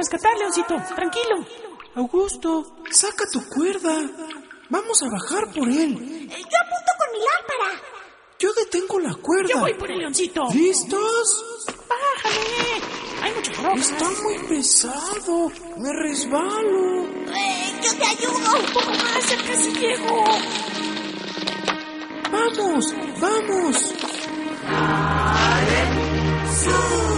rescatar, Leoncito. Tranquilo. Augusto, saca tu cuerda. Vamos a bajar por él. Yo apunto con mi lámpara. Yo detengo la cuerda. Yo voy por el Leoncito. ¿Listos? Bájale. Hay mucha ropa. Está muy pesado. Me resbalo. Yo te ayudo. Un poco más, ya casi llego. ¡Vamos! ¡Vamos! ¡Sube!